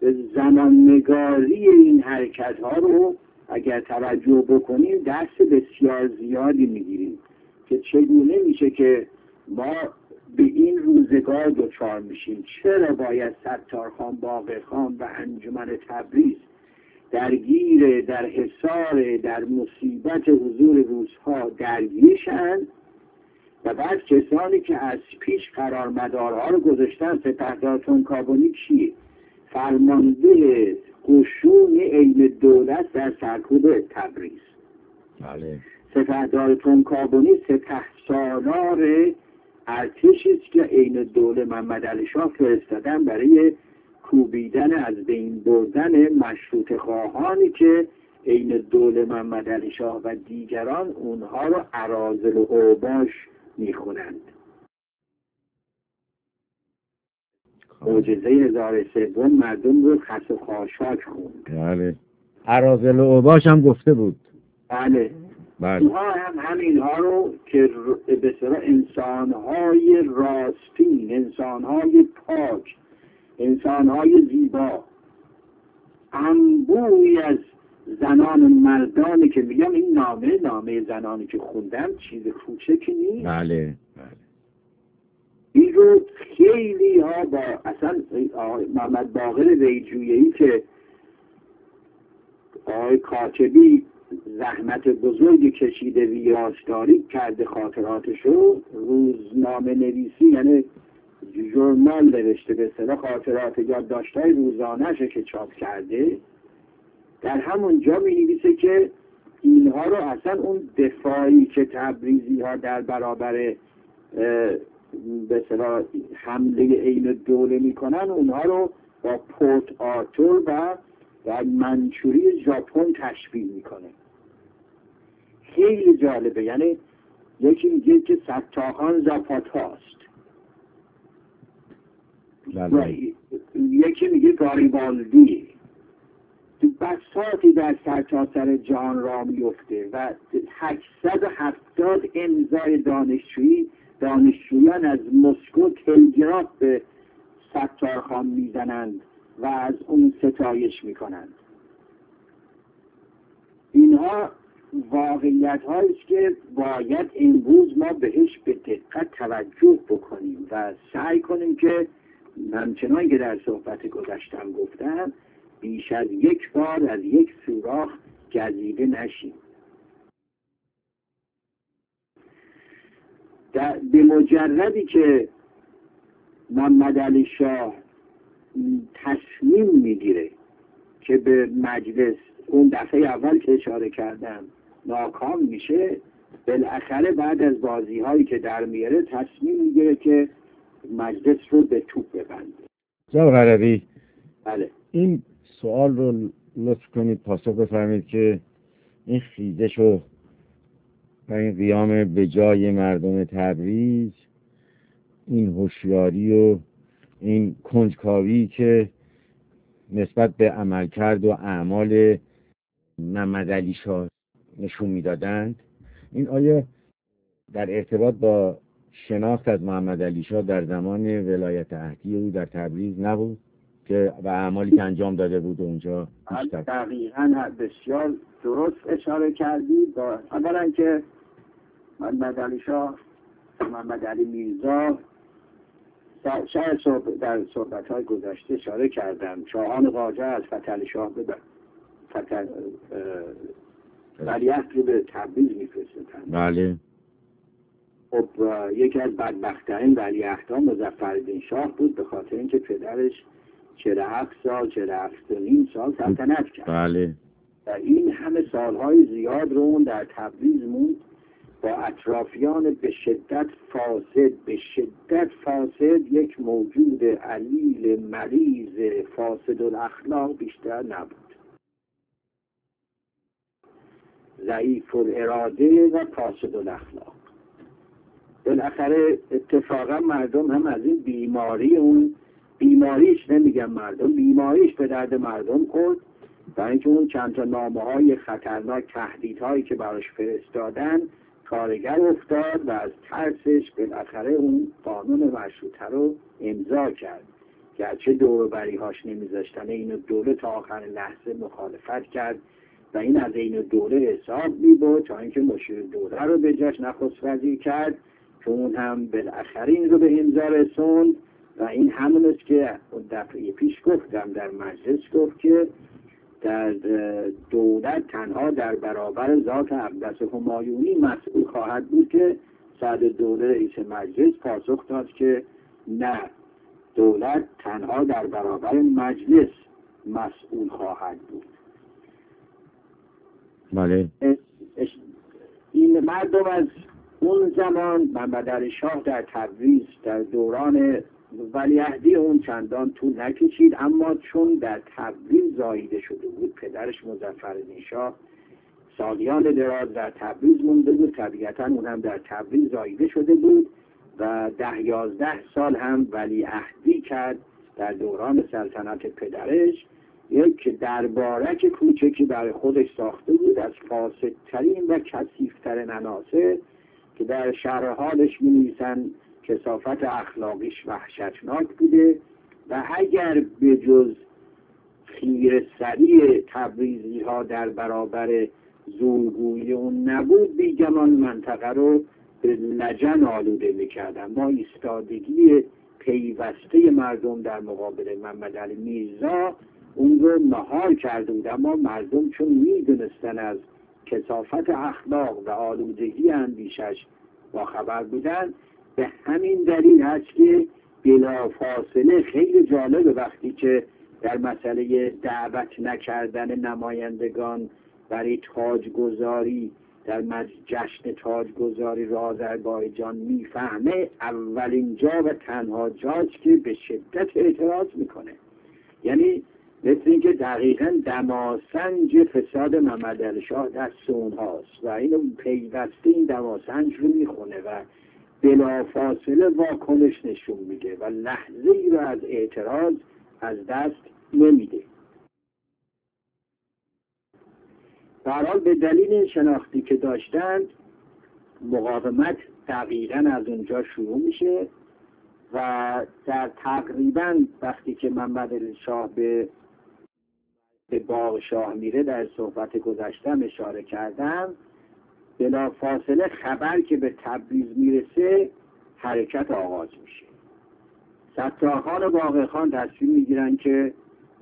زماننگاری این حرکت ها رو اگر توجه بکنیم درس بسیار زیادی میگیریم که چگونه میشه که ما به این روزگار دچار میشیم. چرا باید ستارخان، باقرخان و انجمن تبریز درگیر، در حصار، در مصیبت حضور روس‌ها درگیرشن و بعد کسانی که از پیش قرارمدارها رو گذاشتن، سپهدار تنکابنی کیه؟ فرمانده قشون عین دولت در سرکوب تبریز. بله. سپهدار تنکابنی سپهسالار ارتشی است که عین دوله محمد علی شاه فرستادن برای کوبیدن، از بین بردن مشروطه خواهانی که عین دوله محمد علی شاه و دیگران اونها رو اراذل و اوباش میخونند. معجزه 1003 مردم رو خس و خاشاک خوند. بله. اراذل و اوباش هم گفته بود. بله. بله. اونها هم همینها رو که به اصطلاح انسانهای راستین، انسانهای پاک، انسانهای زیبا، انبوهی از زنان مردانی که میگم این نامه زنانی که خوندم چیز کوچکی نیست. بله بله. این رو خیلی ها با اصلا محمد باقر ریجویی که آقای کاتبی زحمت بزرگی کشیده ویراستاری کرده خاطراتشو، روزنامه نویسی یعنی ژورنال نوشته، به اصطلاح خاطرات یادداشت‌های روزانه‌اش که چاپ کرده، در همون جا می‌نویسه که اینها رو اصلا اون دفاعی که تبریزی‌ها در برابر به اصطلاح حمله عین دوله میکنن، اونها رو با پورت آرتور و منچوری ژاپن تشبیه میکنه. خیلی جالبه. یعنی یکی میگه که ستاخان زاپاتاست، یکی میگه گاریبالدی. تو بساطی در سرتاسر جهان را میفته و 870 امضای دانشجویان از مسکو تلگراف به ستارخان میزنند و از اون ستایش میکنند. اینها واقعیت هاییست که باید امروز ما بهش به دقت توجه بکنیم و سعی کنیم که همچنان که در صحبت گذشتم گفتم بیش از یک بار از یک سوراخ گزیده نشیم. به مجردی که محمد علی شاه تصمیم میگیره که به مجلس اون دفعه اول که اشاره کردم ناکام میشه، بالاخره بعد از بازی هایی که در میاره تصمیم میگیره که مجلس رو به توپ ببنده. جناب قربی، بله. این سوال رو لطف کنید پاسخ بفرمایید که این خیزش و این قیام به جای مردم تبریز، این هوشیاری و این کنجکاوی که نسبت به عملکرد و اعمال محمد علی شاه نشون میدادند، این آیا در ارتباط با شناخت از محمد علی شاه در زمان ولایت عهدی او در تبریز نبود که و اعمالی که انجام داده بود اونجا بیشتر؟ دقیقاً بسیار درست اشاره کردید. اولا که محمد علی شاه، محمد علی میرزا، شاید در صحبت‌های گذشته اشاره کردم، شاهان قاجار از فتح علی شاه به ولیعهد رو به تبریز می‌فرستادن. بله. خب یکی از بدبخت‌ترین ولیعهدها مظفرالدین شاه بود، به خاطر اینکه پدرش 47 سال 47.5 سال سلطنت کرد. بله. و این همه سالهای زیاد رو اون در تبریز موند با اطرافیان به شدت فاسد، یک موجود علیل مریض فاسد الاخلاق بیشتر نبود، ضعیف الاراده و فاسد الاخلاق. بالاخره اتفاقا مردم هم از این بیماریش نمیگم مردم، بیماریش به درد مردم خورد، برای اینکه اون چند تا نامه‌های خطرناک، تهدیدهایی که براش فرستادن کارگر افتاد و از ترسش بالاخره اون قانون مشروطه رو امضا کرد. گرچه دوروبری‌هاش نمیذاشتن، این دوله تا آخر لحظه مخالفت کرد و این از این دوله حساب می‌برد تا اینکه مشیر دوله رو به جاش نخست وزیر کرد که اون هم بالاخره این رو به امضا رسوند. و این همون است که دفعه پیش گفتم در مجلس، گفت که در دولت تنها در برابر ذات اقدس همایونی مسئول خواهد بود، که صدر دوله رئیس مجلس پاسخ داد که نه، دولت تنها در برابر مجلس مسئول خواهد بود. بله. این مردم از اون زمان محمدعلی شاه در تبریز در دوران ولیعهدی اون چندان طول نکشید، اما چون در تبریز زاییده شده بود، پدرش مظفرالدین شاه سالیان دراز در تبریز مونده بود، طبیعتا اون هم در تبریز زاییده شده بود و 10-11 سال هم ولیعهدی کرد در دوران سلطنت پدرش. یک دربارک کوچکی برای خودش ساخته بود از فاسدترین و کثیفترین عناصر که در شرح حالش می‌نویسند کثافت اخلاقیش وحشتناک بوده و اگر به جز خیره‌سری تبریزی ها در برابر زورگویی اون نبود، بیگمان منطقه رو به لجن آلوده می‌کردن. ما ایستادگی پیوسته مردم در مقابل محمدعلی میرزا اون رو مهار کرده بود، اما مردم چون میدونستن از کثافت اخلاق و آلودگی اندیشش با خبر بودن، به همین دلیل هست که بلافاصله خیلی جالبه وقتی که در مسئله دعوت نکردن نمایندگان برای تاجگذاری در جشن تاجگذاری را آذربایجان میفهمه، اولین جا و تنها جاست که به شدت اعتراض میکنه. یعنی مثل اینکه دقیقاً دماسنج فساد محمدعلی شاه دست اونهاست و اینو پیوسته این دماسنج رو میخونه و بلافاصله واکنش نشون میده و لحظه ای رو از اعتراض از دست نمیده. به هر حال به دلیل این شناختی که داشتند، مقاومت دقیقاً از اونجا شروع میشه و در تقریباً وقتی که محمدعلی شاه به باغ شاه میره، در صحبت گذشتم اشاره کردم، بلا فاصله خبر که به تبریز میرسه حرکت آغاز میشه. ستارخان و باقرخان تصمیم میگیرن که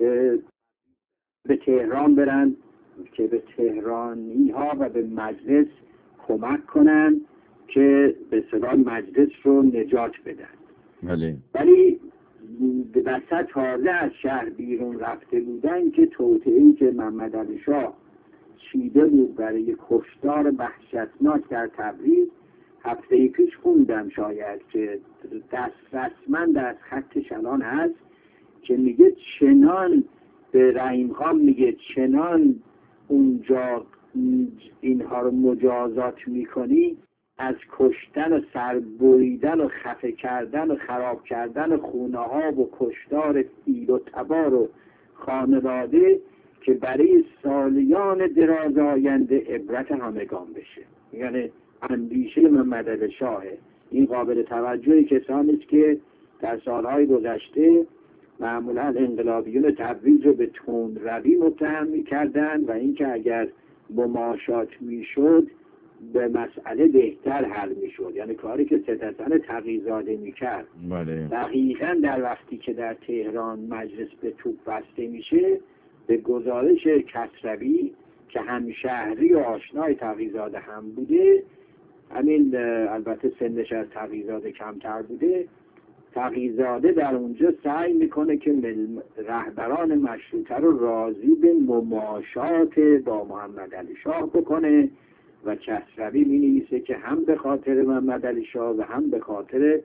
به تهران برن که به تهرانی ها و به مجلس کمک کنن که به اصطلاح مجلس رو نجات بدن. ولی وسط تازه از شهر بیرون رفته بودن که توطئه‌ای که محمدعلی شاه چیده بود برای کشتار وحشتناک در تبریز، هفته پیش خوندم شاید که رسما در خط شلان هست که میگه چنان به رحیم خان میگه چنان اونجا اینها رو مجازات میکنی، از کشتن و سربریدن و خفه کردن و خراب کردن خونه ها و کشتار فیل و تبار و خانواده که برای سالیان دراز آینده عبرت همگان بشه. یعنی اندیشه محمدعلی شاهه. این قابل توجه کسانی است که در سالهای گذشته معمولا انقلابیون تبریز رو به تندروی متهم می‌کردند و اینکه اگر مماشات میشد به مسئله بهتر حل میشد، یعنی کاری که ستحسن تقی‌زاده میکرد. دقیقاً در وقتی که در تهران مجلس به توپ بسته میشه، به گزارش کسروی که همشهری و آشنای تقی‌زاده هم بوده، همین البته سنش از تقی‌زاده کمتر بوده، تقی‌زاده در اونجا سعی میکنه که رهبران مشروطه رو راضی به مماشات با محمدعلی شاه بکنه و کسروی می‌نویسه که هم به خاطر محمدعلی شاه و هم به خاطر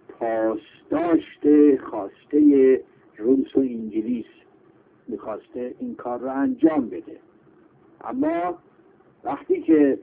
پاسداشت خواسته روس و انگلیس می‌خواسته این کار رو انجام بده. اما وقتی که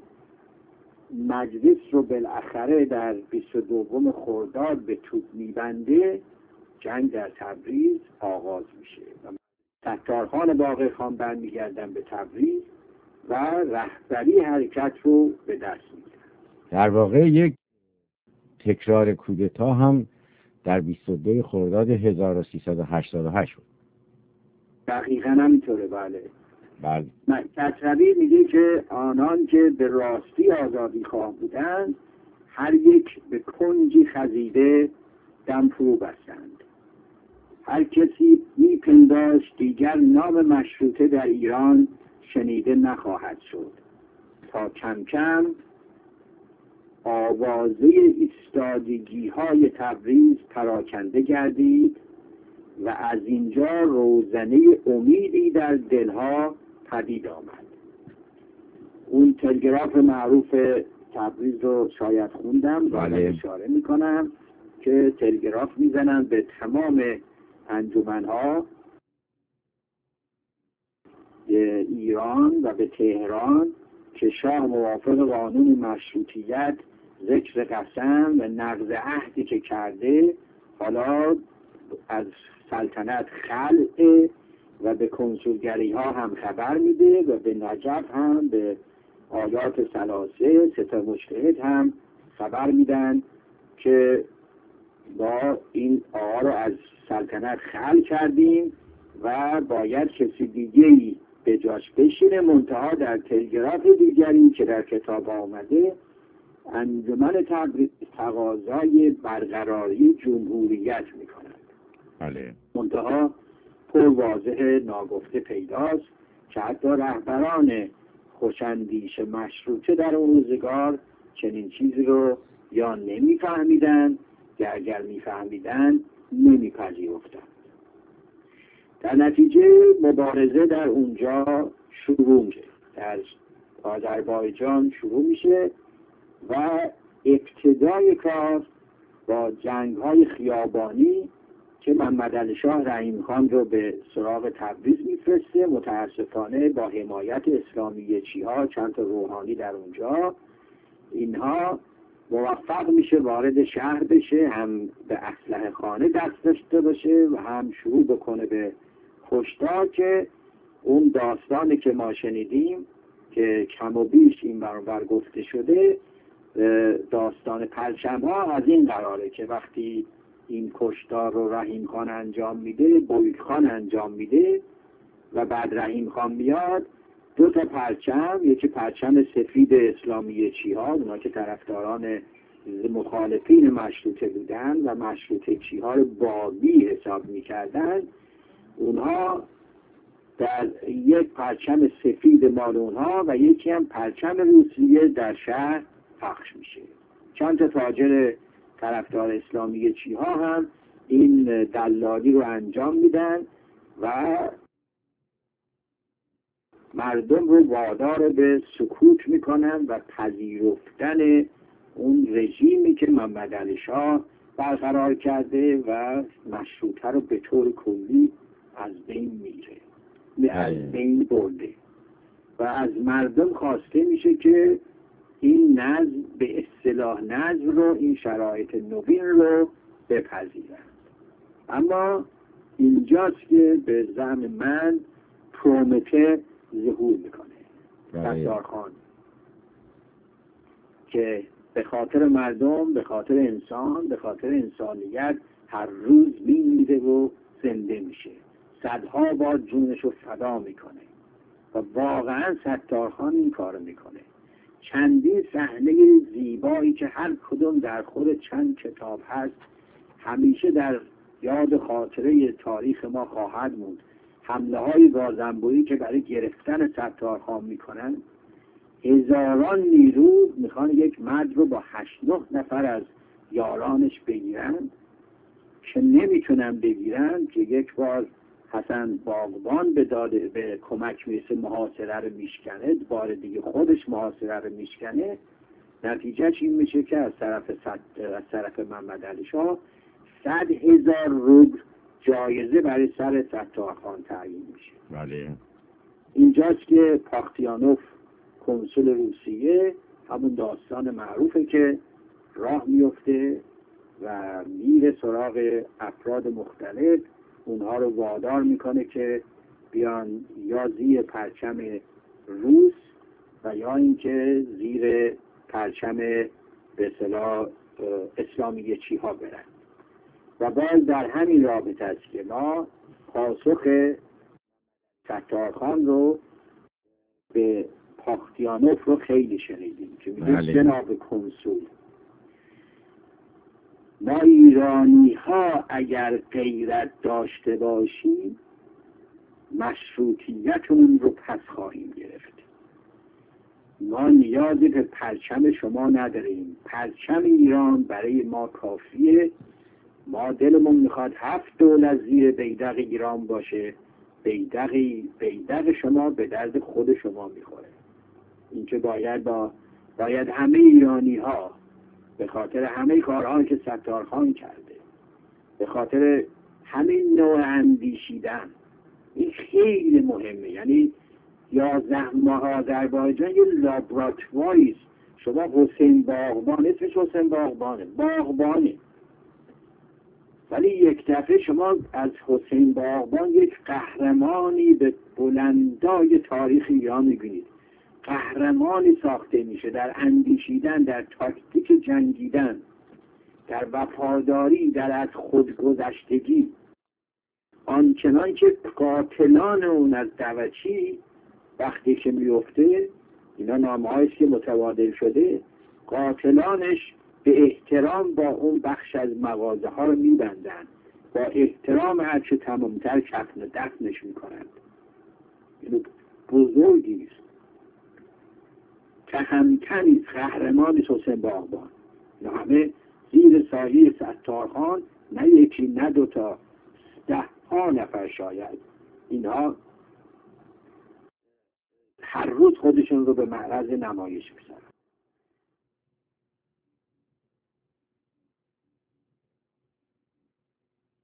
مجلس رو بالاخره در 22 خرداد به توپ میبنده، جنگ در تبریز آغاز میشه. ستارخان باقرخان برمیگردن به تبریز و رهبری حرکت رو به دست میگیرن. در واقع یک تکرار کودتا هم در 22 خرداد 1388 بود. دقیقا همینطوره. بله. بله. کسروی میگه که آنان که به راستی آزادی خواه بودند هر یک به کنجی خزیده دم فرو بستند. هر کسی میپنداشت دیگر نام مشروطه در ایران شنیده نخواهد شد تا کم کم آوازه ایستادگی های تبریز پراکنده گردید و از اینجا روزنه امیدی در دلها پدید آمد. اون تلگراف معروف تبریز رو شاید خوندم، بله. اشاره میکنم که تلگراف میزنن به تمام انجمنها ایران و به تهران که شاه موافق قانون مشروطیت ذکر قسم و نقض عهدی که کرده حالا از سلطنت خلع و به کنسولگری ها هم خبر میده و به نجف هم به آیات ثلاثه سه مجتهد هم خبر میدن که با این آقا رو از سلطنت خلع کردیم و باید کسی دیگه‌ای به جاش بشینه. منتها در تلگراف دیگری که در کتاب آمده انجمن تبریز تقاضای برقراری جمهوریت میکنند. بله. منتها پر واضح ناگفته پیداست که حتی رهبران خوشندیش مشروطه در اون روزگار چنین چیزی رو یا نمیفهمیدن یا اگر میفهمیدن نمیپذیرفتن. در نتیجه مبارزه در اونجا شروع میشه، در آذربایجان شروع میشه و ابتدای کار با جنگ‌های خیابانی که محمدعلی شاه رحیم خان رو به سراغ تبریز میفرسته، متاسفانه با حمایت اسلامیه چی‌ها چند تا روحانی در اونجا، اینها موفق میشه وارد شهر بشه، هم به اسلحه خانه دست داشته باشه و هم شروع بکنه به کشتار که اون داستانی که ما شنیدیم که کم و بیش این برابر گفته شده، داستان پرچم ها از این قراره که وقتی این کشتار رو رحیم خان انجام میده، بویک خان انجام میده و بعد رحیم خان میاد، دو تا پرچم، یکی پرچم سفید اسلامیه چی‌ها، اونا که طرفداران مخالفین مشروطه بودن و مشروطه چی‌ها رو بابی حساب میکردن، اونها در یک پرچم سفید مال اونها و یکی هم پرچم روسیه در شهر پخش میشه. چند تا تاجر طرفدار اسلامی چی‌ها هم این دلالی رو انجام میدن و مردم رو وادار به سکوت میکنن و پذیرفتن اون رژیمی که محمدعلی شاه برقرار کرده و مشروطه رو به طور کلی از بین میره، از بین برده و از مردم خواسته میشه که این نظم به اصطلاح نظم رو، این شرایط نوین رو بپذیرن. اما اینجاست که به زعم من پرومته ظهور میکنه، ستارخان، که به خاطر مردم، به خاطر انسان، به خاطر انسانیت هر روز میمیره و زنده میشه، صدها بار جونش رو فدا میکنه و واقعا ستارخان این کار میکنه. چندین صحنه زیبایی که هر کدوم در خود چند کتاب هست همیشه در یاد خاطره تاریخ ما خواهد موند. حمله های گازنبویی که برای گرفتن ستارخان میکنن، هزاران نیرو میخوان یک مرد رو با 8-9 نفر از یارانش بگیرن که نمیتونن بگیرن، که یک بار حسن باغبان به کمک میرسه، محاصره رو میشکنه، بار دیگه خودش محاصره رو میشکنه. نتیجهش این میشه که از طرف محمدعلی شاه 100,000 روبل جایزه برای سر ستارخان تعیین میشه. بله. اینجاست که پاختیانوف کنسول روسیه همون داستان معروفه که راه میفته و میره سراغ افراد مختلف، اونها رو وادار میکنه که بیان یا زیر پرچم روس و یا اینکه زیر پرچم به اصطلاح اسلامی چی‌ها برن. و باز در همین رابطه است که ما پاسخ ستارخان رو به پاختیانوف رو خیلی شنیدیم که میگه جناب کنسول، ما ایرانی ها اگر غیرت داشته باشیم مشروطیتمون رو پس خواهیم گرفت. ما نیازی به پرچم شما نداریم، پرچم ایران برای ما کافیه. ما دلمون میخواد 7 دولت زیر بیدق ایران باشه، بیدق شما به درد خود شما میخوره. این که باید همه ایرانی ها به خاطر همه کارهایی که ستارخان کرده، به خاطر همین نوع اندیشیدن، این خیلی مهمه. یعنی 11 ماه آذربایجان یه لابراتواری است. شما حسین باغبان، اسمش حسین باغبانه، ولی یک دفعه شما از حسین باغبان یک قهرمانی به بلندای تاریخ ایران میبینید. قهرمانی ساخته میشه در اندیشیدن، در تاکتیک جنگیدن، در وفاداری، در از خودگذشتگی. آنچنان که قاتلان اون از دوچی وقتی که میفته، اینا نامه‌هایی که متبادل شده، قاتلانش به احترام با اون بخش از مغازه ها رو میبندن، با احترام هرچه تمامتر کفن و دفنش میکنند. این بزرگی است. تهمتنی قهرمانی حسین باغبان، اینا همه زیر سایه ستارخان، نه یکی نه دوتا، 10 نفر شاید. اینها هر روز خودشون رو به معرض نمایش میذارن.